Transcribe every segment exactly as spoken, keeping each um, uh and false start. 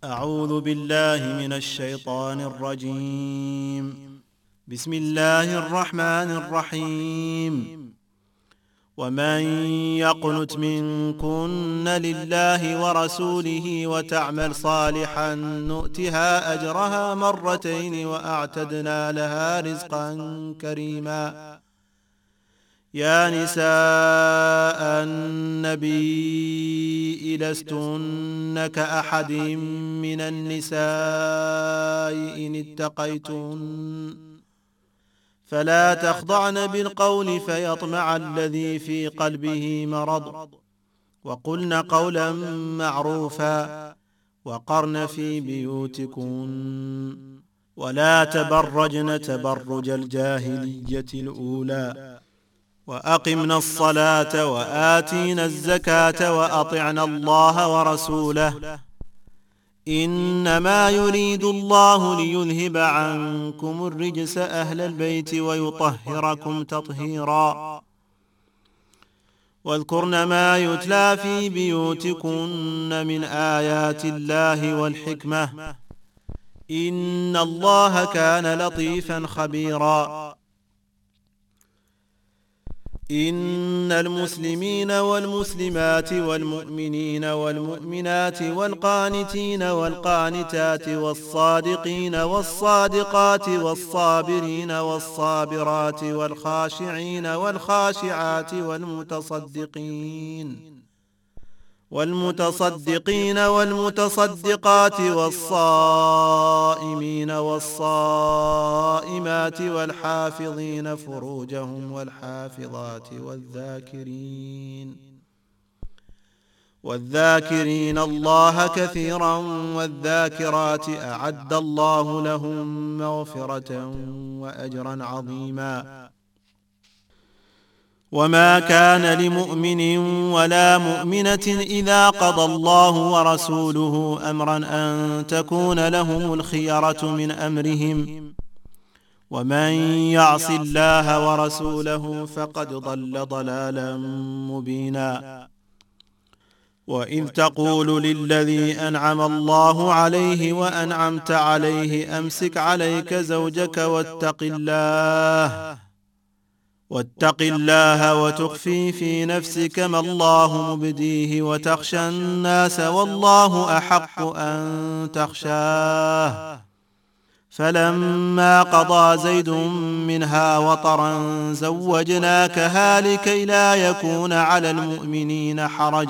أعوذ بالله من الشيطان الرجيم. بسم الله الرحمن الرحيم. ومن يقنت منكن لله ورسوله وتعمل صالحا نؤتها أجرها مرتين وأعتدنا لها رزقا كريما. يا نساء النبي لستن كأحد من النساء إن اتقيتن فلا تخضعن بالقول فيطمع الذي في قلبه مرض وقلن قولا معروفا وقرن في بيوتكن ولا تبرجن تبرج الجاهلية الأولى وأقمنا الصلاة وآتينا الزكاة وأطعنا الله ورسوله إنما يريد الله ليذهب عنكم الرجس أهل البيت ويطهركم تطهيرا. واذكرن ما يتلى في بيوتكن من آيات الله والحكمة إن الله كان لطيفا خبيرا. إن المسلمين والمسلمات والمؤمنين والمؤمنات والقانتين والقانتات والصادقين والصادقات والصابرين والصابرات والخاشعين والخاشعات والمتصدقين والمتصدقين والمتصدقات والصائمين والصائمات والحافظين فروجهم والحافظات والذاكرين والذاكرين الله كثيرا والذاكرات أعد الله لهم مغفرة وأجرا عظيما. وما كان لمؤمن ولا مؤمنة إذا قضى الله ورسوله أمرا أن تكون لهم الخيرة من أمرهم ومن يعص الله ورسوله فقد ضل ضلالا مبينا. وإذ تقول للذي أنعم الله عليه وأنعمت عليه أمسك عليك زوجك واتق الله واتق الله وتخفي في نفسك ما الله مبديه وتخشى الناس والله أحق أن تخشاه. فلما قضى زيد منها وطرا زوجناكها لكي لا يكون على المؤمنين حرج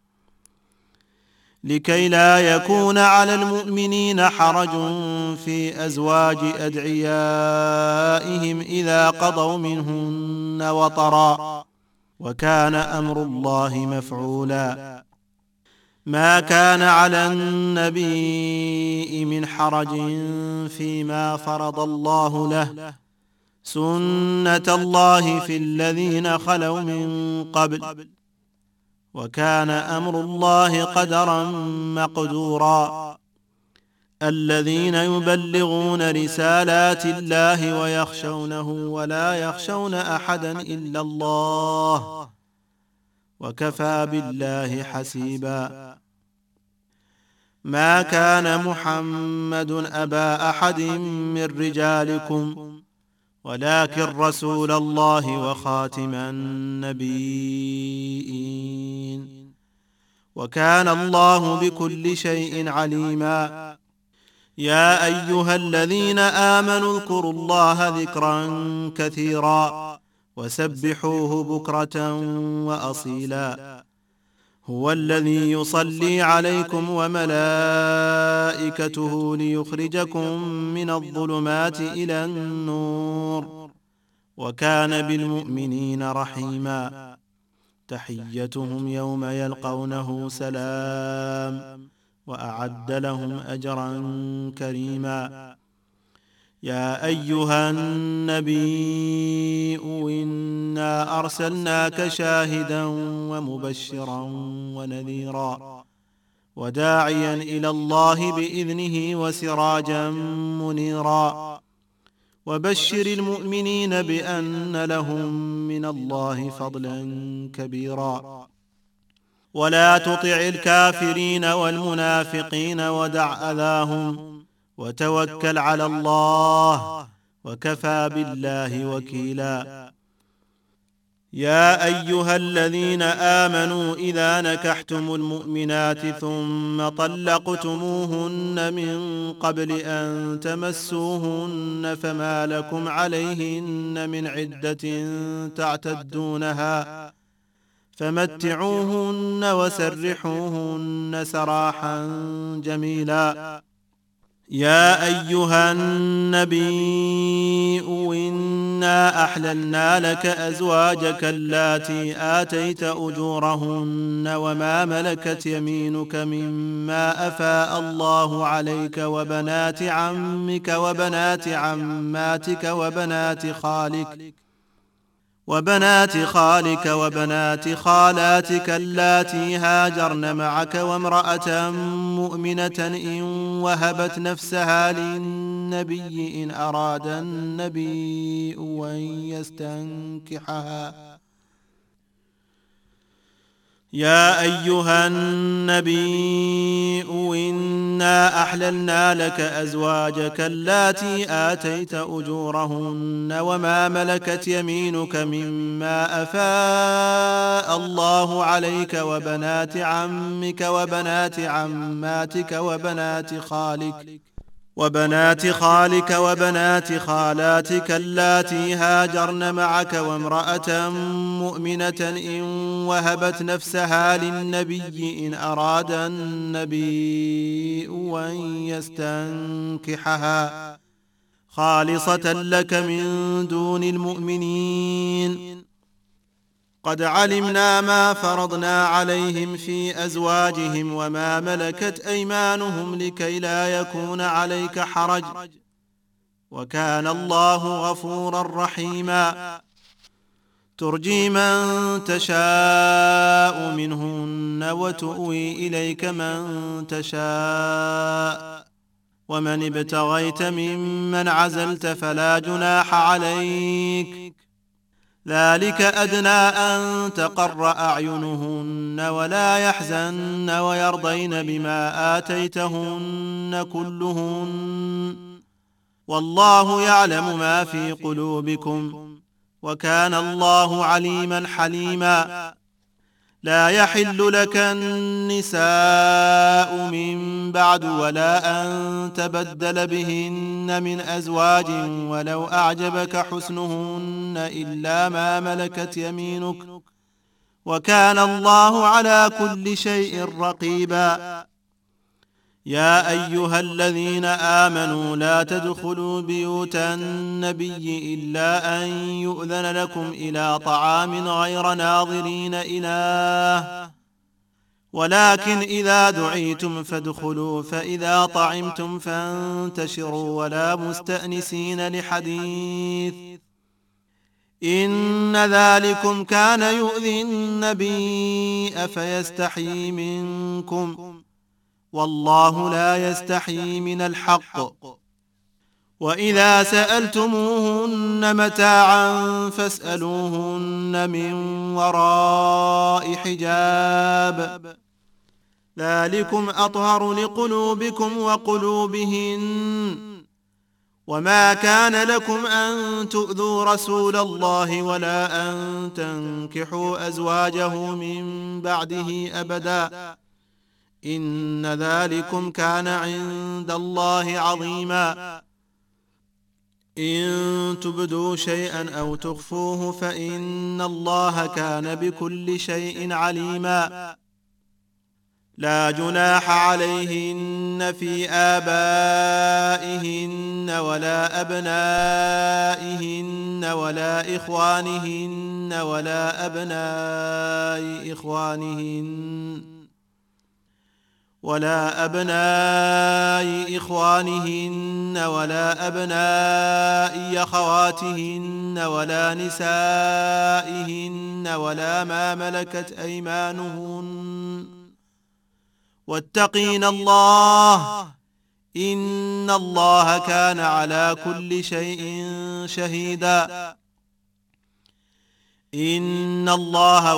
لكي لا يكون على المؤمنين حرج في أزواج أدعيائهم إذا قضوا منهن وطرا وكان أمر الله مفعولا. ما كان على النبي من حرج فيما فرض الله له سنة الله في الذين خلوا من قبل وكان أمر الله قدرا مقدورا. الذين يبلغون رسالات الله ويخشونه ولا يخشون أحدا إلا الله وكفى بالله حسيبا. ما كان محمد أبا أحد من رجالكم ولكن رسول الله وخاتم النبيين وكان الله بكل شيء عليما. يا أيها الذين آمنوا اذكروا الله ذكرا كثيرا وسبحوه بكرة وأصيلا. هو الذي يصلي عليكم وملائكته ليخرجكم من الظلمات إلى النور وكان بالمؤمنين رحيما. تحيتهم يوم يلقونه سلام وأعد لهم أجرا كريما. يا أيها النبي إنا أرسلناك شاهدا ومبشرا ونذيرا وداعيا إلى الله بإذنه وسراجا منيرا. وبشر المؤمنين بأن لهم من الله فضلا كبيرا. ولا تطع الكافرين والمنافقين ودع أذاهم وتوكل على الله وكفى بالله وكيلا. يا أيها الذين آمنوا إذا نكحتم المؤمنات ثم طلقتموهن من قبل أن تمسوهن فما لكم عليهن من عدة تعتدونها فمتعوهن وسرحوهن سراحا جميلا. يا أيها النبي إنا أحللنا لك أزواجك اللاتي آتيت أجورهن وما ملكت يمينك مما أفاء الله عليك وبنات عمك وبنات عماتك وبنات خالك وبنات خالك وبنات خالاتك اللاتي هاجرن معك وامرأة مؤمنة إن وهبت نفسها للنبي إن أراد النبي أن يستنكحها. يا أيها النبي إنا أحللنا لك أزواجك اللاتي آتيت أجورهن وما ملكت يمينك مما أفاء الله عليك وبنات عمك وبنات عماتك وبنات خالك وبنات خالك وبنات خالاتك اللاتي هاجرن معك وامرأة مؤمنة إن وهبت نفسها للنبي إن أراد النبي أن يستنكحها خالصة لك من دون المؤمنين. قد علمنا ما فرضنا عليهم في أزواجهم وما ملكت أيمانهم لكي لا يكون عليك حرج وكان الله غفورا رحيما. ترجي من تشاء منهن وتؤوي إليك من تشاء ومن ابتغيت ممن عزلت فلا جناح عليك ذلك أدنى أن تقر أعينهن ولا يحزن ويرضين بما آتيتهن كلهن والله يعلم ما في قلوبكم وكان الله عليما حليما. لا يحل لك النساء من بعد ولا أن تبدل بهن من أزواج ولو أعجبك حسنهن إلا ما ملكت يمينك وكان الله على كل شيء رقيبا. يا أيها الذين آمنوا لا تدخلوا بيوت النبي إلا أن يؤذن لكم إلى طعام غير ناظرين إناه ولكن إذا دعيتم فادخلوا فإذا طعمتم فانتشروا ولا مستأنسين لحديث إن ذلكم كان يؤذي النبي أفيستحيي منكم والله لا يستحيي من الحق. وإذا سألتموهن متاعا فاسألوهن من وراء حجاب ذلكم أطهر لقلوبكم وقلوبهن وما كان لكم أن تؤذوا رسول الله ولا أن تنكحوا أزواجه من بعده أبدا إن ذلكم كان عند الله عظيما. إن تبدوا شيئا أو تخفوه فإن الله كان بكل شيء عليما. لا جناح عليهن في آبائهن ولا أبنائهن ولا إخوانهن ولا أبناء إخوانهن ولا أبناء إخوانهن ولا أبناء أخواتهن ولا نسائهن ولا ما ملكت أيمانهن واتقين الله إن الله كان على كل شيء شهيدا. إن الله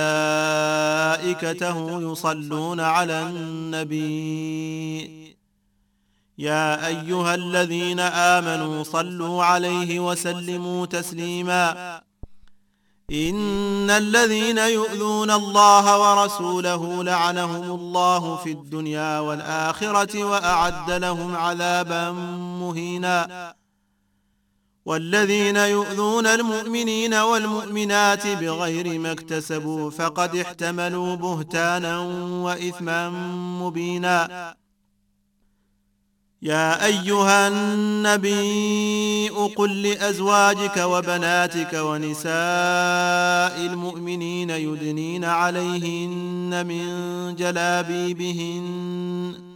وملائكته يصلون على النبي يا أيها الذين آمنوا صلوا عليه وسلموا تسليما إن الذين يؤذون الله ورسوله لعنهم الله في الدنيا والآخرة وأعد لهم عذابا مهينا والذين يؤذون المؤمنين والمؤمنات بغير ما اكتسبوا فقد احتملوا بهتانا وإثما مبينا يا أيها النبي قل لأزواجك وبناتك ونساء المؤمنين يدنين عليهن من جلابيبهن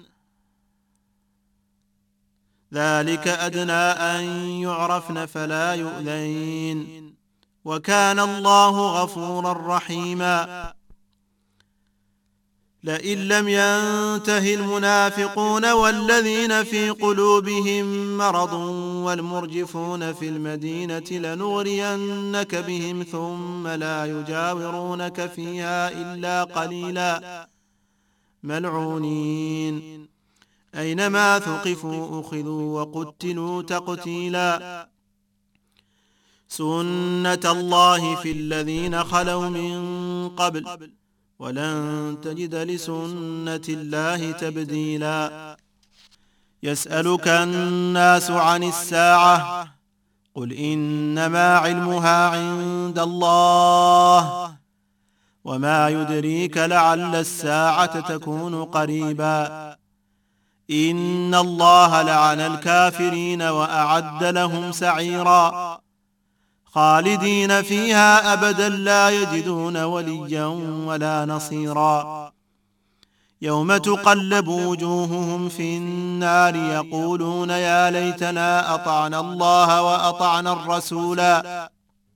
ذلك أدنى أن يعرفن فلا يؤذين وكان الله غفورا رحيما لئن لم ينته المنافقون والذين في قلوبهم مرض والمرجفون في المدينة لنغرينك بهم ثم لا يجاورونك فيها إلا قليلا ملعونين أينما ثقفوا أخذوا وقتلوا تقتيلا سنة الله في الذين خلوا من قبل ولن تجد لسنة الله تبديلا يسألك الناس عن الساعة قل إنما علمها عند الله وما يدريك لعل الساعة تكون قريبا إن الله لعن الكافرين وأعد لهم سعيرا خالدين فيها أبدا لا يجدون وليا ولا نصيرا يوم تقلب وجوههم في النار يقولون يا ليتنا أطعنا الله وأطعنا الرسولا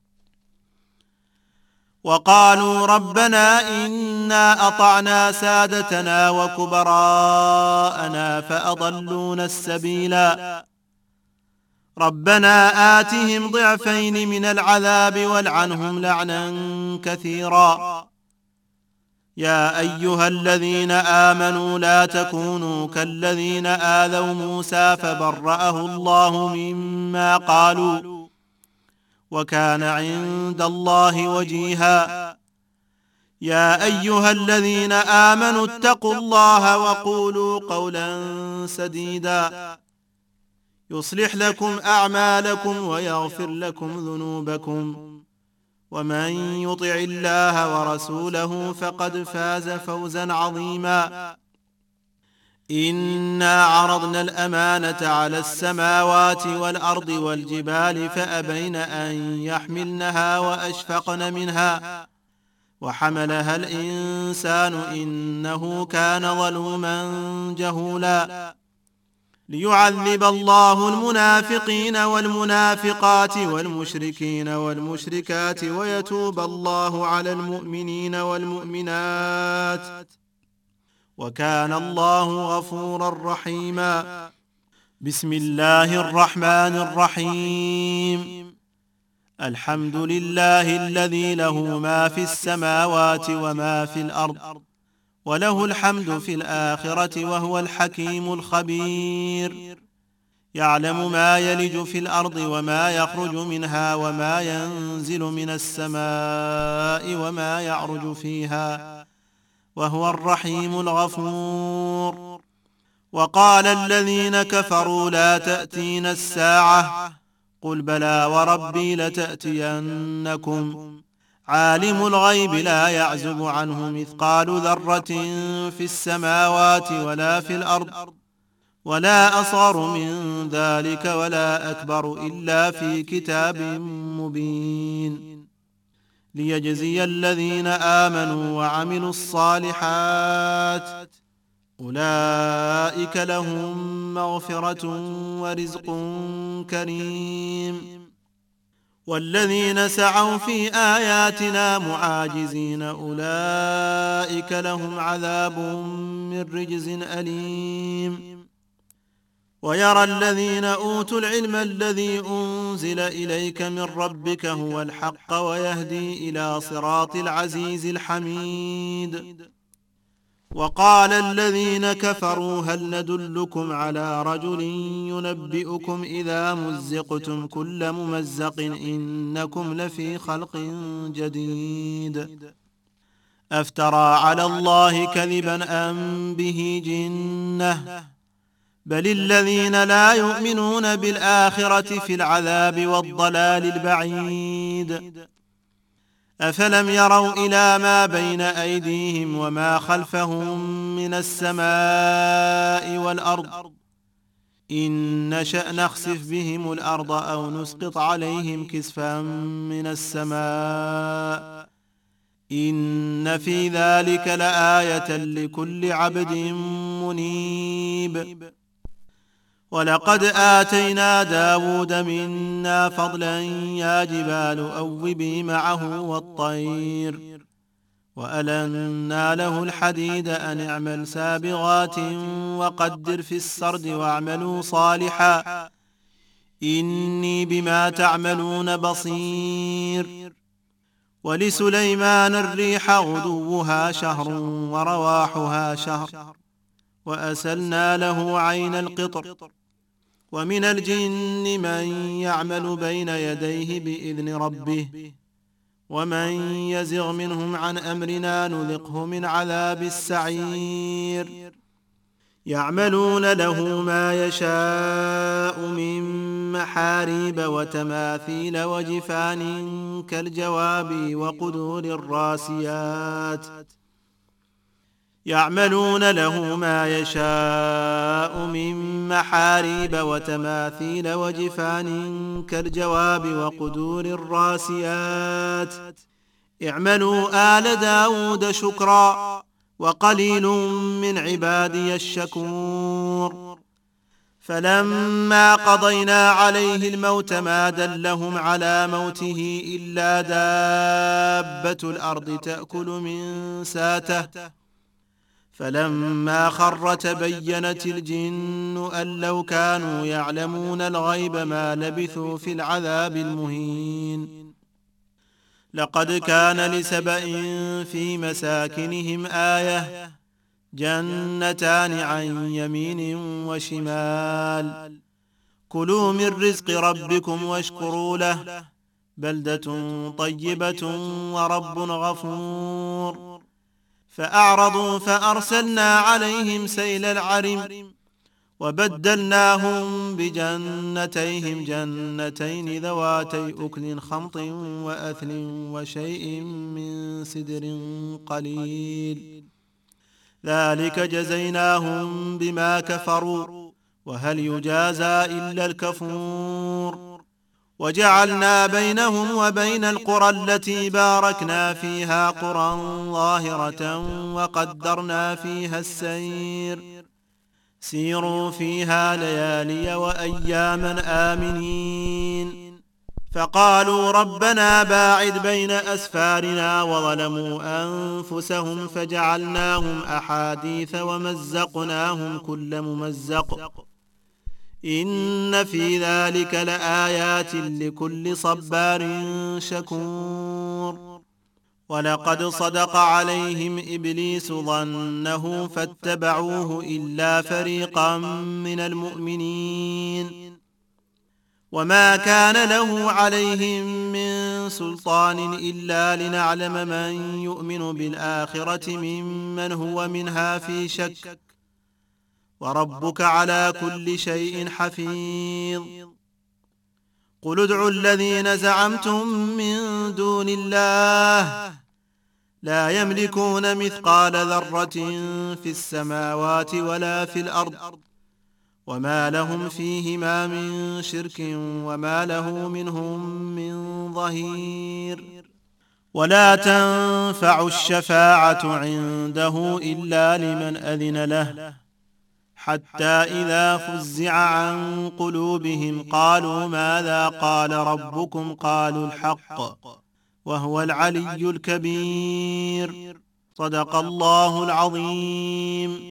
وقالوا ربنا إنا أطعنا سادتنا وكبراءنا فأضلونا السبيلا ربنا آتهم ضعفين من العذاب والعنهم لعنا كثيرا يا أيها الذين آمنوا لا تكونوا كالذين آذوا موسى فبرأه الله مما قالوا وكان عند الله وجيها يا أيها الذين آمنوا اتقوا الله وقولوا قولا سديدا يصلح لكم أعمالكم ويغفر لكم ذنوبكم ومن يطع الله ورسوله فقد فاز فوزا عظيما إنا عرضنا الأمانة على السماوات والأرض والجبال فأبين أن يحملنها وأشفقن منها وحملها الإنسان إنه كان ظلوما جهولا ليعذب الله المنافقين والمنافقات والمشركين والمشركات ويتوب الله على المؤمنين والمؤمنات وكان الله غفورا رحيما بسم الله الرحمن الرحيم الحمد لله الذي له ما في السماوات وما في الأرض وله الحمد في الآخرة وهو الحكيم الخبير يعلم ما يلج في الأرض وما يخرج منها وما ينزل من السماء وما يعرج فيها وهو الرحيم الغفور وقال الذين كفروا لا تأتينا الساعة قل بلى وربي لتأتينكم عالم الغيب لا يعزب عنه مثقال ذرة في السماوات ولا في الأرض ولا أصغر من ذلك ولا أكبر إلا في كتاب مبين ليجزي الذين آمنوا وعملوا الصالحات أولئك لهم مغفرة ورزق كريم والذين سعوا في آياتنا معاجزين أولئك لهم عذاب من رجز أليم ويرى الذين أوتوا العلم الذي أنزل إليك من ربك هو الحق ويهدي إلى صراط العزيز الحميد. وقال الذين كفروا هل ندلكم على رجل ينبئكم إذا مزقتم كل ممزق إنكم لفي خلق جديد أفترى على الله كذبا أم به جنة بل الذين لا يؤمنون بالآخرة في العذاب والضلال البعيد. أفلم يروا إلى ما بين أيديهم وما خلفهم من السماء والأرض إن نشأ نخسف بهم الأرض أو نسقط عليهم كسفا من السماء إن في ذلك لآية لكل عبد منيب. ولقد آتينا داود منا فضلا يا جبال أوبي معه والطير وألنا له الحديد أن اعمل سابغات وقدر في السرد واعملوا صالحا إني بما تعملون بصير. ولسليمان الريح غدوها شهر ورواحها شهر وأسلنا له عين القطر ومن الجن من يعمل بين يديه بإذن ربه ومن يزغ منهم عن أمرنا نذقه من عذاب السعير. يعملون له ما يشاء من محاريب وتماثيل وجفان كالجواب وقدور الراسيات يعملون له ما يشاء من محاريب وتماثيل وجفان كالجواب وقدور الراسيات اعملوا آل داود شكرا وقليل من عبادي الشكور. فلما قضينا عليه الموت ما دلهم على موته إلا دابة الأرض تأكل من ساته فلما خر تبينت الجن أن لو كانوا يعلمون الغيب ما لبثوا في العذاب المهين. لقد كان لسبإ في مساكنهم آية جنتان عن يمين وشمال كلوا من رزق ربكم واشكروا له بلدة طيبة ورب غفور. فأعرضوا فأرسلنا عليهم سيل العرم وبدلناهم بجنتيهم جنتين ذواتي أكل خمط وأثل وشيء من سدر قليل ذلك جزيناهم بما كفروا وهل يجازى إلا الكفور. وجعلنا بينهم وبين القرى التي باركنا فيها قرى ظاهرة وقدرنا فيها السير سيروا فيها ليالي وأياما آمنين. فقالوا ربنا باعد بين أسفارنا وظلموا أنفسهم فجعلناهم أحاديث ومزقناهم كل ممزق إن في ذلك لآيات لكل صبار شكور. ولقد صدق عليهم إبليس ظنه فاتبعوه إلا فريقا من المؤمنين وما كان له عليهم من سلطان إلا لنعلم من يؤمن بالآخرة ممن هو منها في شك وربك على كل شيء حفيظ. قل ادعوا الذين زعمتم من دون الله لا يملكون مثقال ذرة في السماوات ولا في الأرض وما لهم فيهما من شرك وما له منهم من ظهير. ولا تنفع الشفاعة عنده إلا لمن أذن له حتى إذا فزع عن قلوبهم قالوا ماذا قال ربكم قالوا الحق وهو العلي الكبير. صدق الله العظيم.